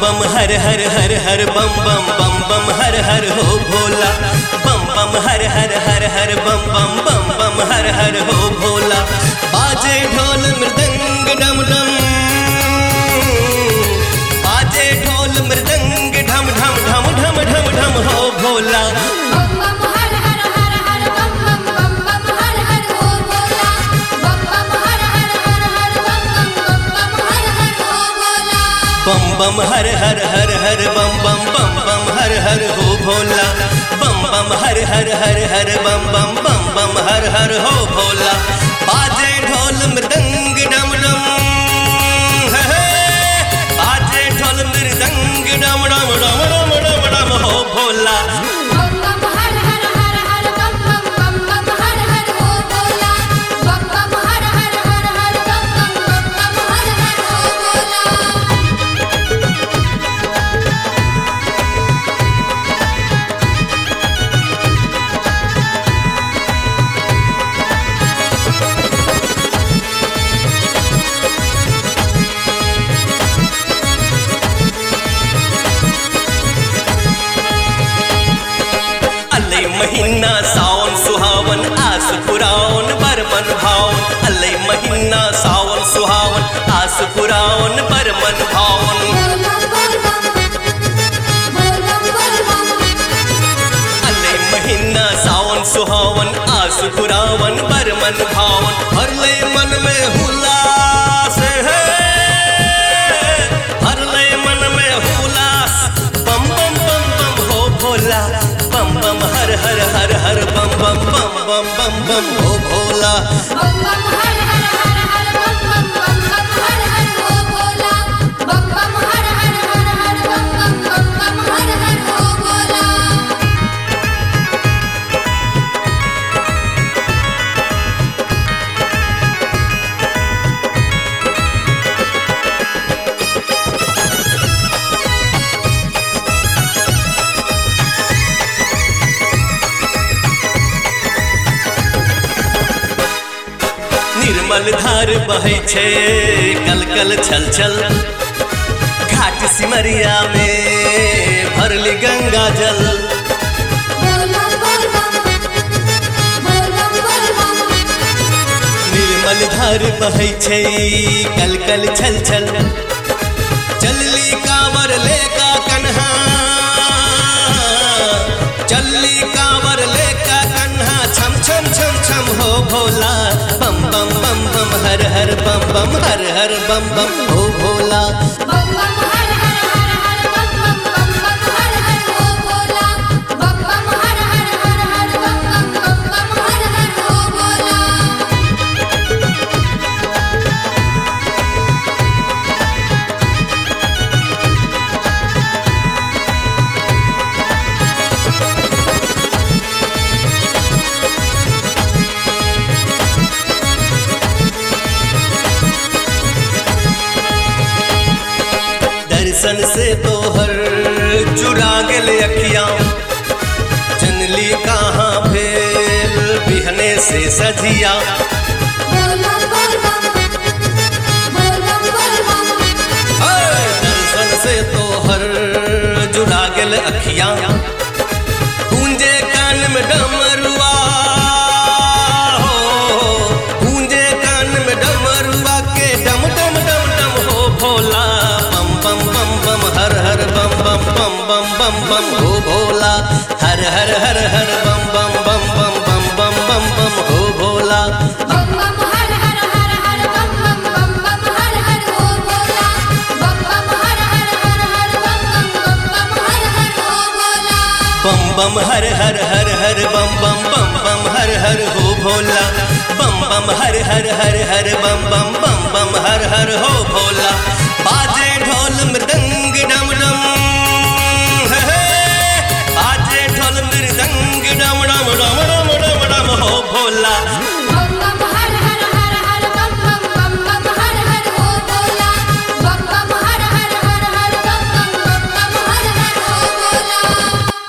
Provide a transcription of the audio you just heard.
बम हर हर हर हर बम बम बम बम हर हर हो भोला। बम बम हर हर हर हर बम बम बम बम हर हर हो भोला। बाजे ढोल मृदंग डम डम, बाजे ढोल मृदंग ढम ढम ढम ढम ढम ढम हो भोला। बम बम हर हर हर हर बम बम बम बम हर हर हो भोला। बम बम हर हर हर हर बम बम बम बम हर हर हो भोला। बाजे ढोल मृदंग डम डम, बाजे ढोल मृदंग डम डम डम डम डम डम हो भोला। महीना सावन सुहावन आस पुरावन बर मन भावन। अल्ले महीना सावन सुहावन आस पुरावन बर मन भावन। अल्ले महीना सावन सुहावन आस पुरावन बर मन भावन। हर ले मन में हुलास है, हर ले मन में हुलास। बम बम बम बम हो भोला। बम बम हर हर हर हर बम बम बम बम बम बम हो भोला। बम बम हर हर हर हर बम बम बम बम हर हर हो भोला। बम बम हर हर हर हर बम बम बम बम हर हर हो भोला। निर्मल धार बहे छे कल कल छल छल। घाट सिमरिया में भरली गंगा जल। निर्मल धार बहे छे कल कल छल छल। चलली कांवर लेका कन्हा, चलली कांवर लेका कन्हा। छम छम छम छम हो भोला। बम बम बम बम हर हर बम बम हर हर बम बम हो भोला। बम बम हर हर हर हर बम बम बम बम हर हर हो भोला। बम बम हर हर हर हर बम बम बम बम हर हर हो भोला। दर्शन से तोहर चुरा गेल अखियां। जनली कहाँ भेल बिहने से सजिया। दर्शन से तोहर चुरा गेल अखियां। गूंजे कान में डमरुआ हो, गूंजे कान में डमरुआ के डम डम डम डम हो भोला। बम बम बम हर हर बम बम बम बम बम बम हो भोला। हर हर हर हर बम बम बम बम बम बम बम बम हो भोला। बम बम हर हर हर हर बम बम बम बम हर हर हो भोला। बम बम हर हर हर हर बम बम बम बम हर हर हो भोला। बम बम हर हर हर हर बम बम बम बम हर हर हो भोला। बम बम हर हर हर हर बम बम बम बम हर हर हो भोला। बाजे ढोल मृदंग डम डम, बाजे ढोल मृदंग डम डम डम डम डम डम हो भोला।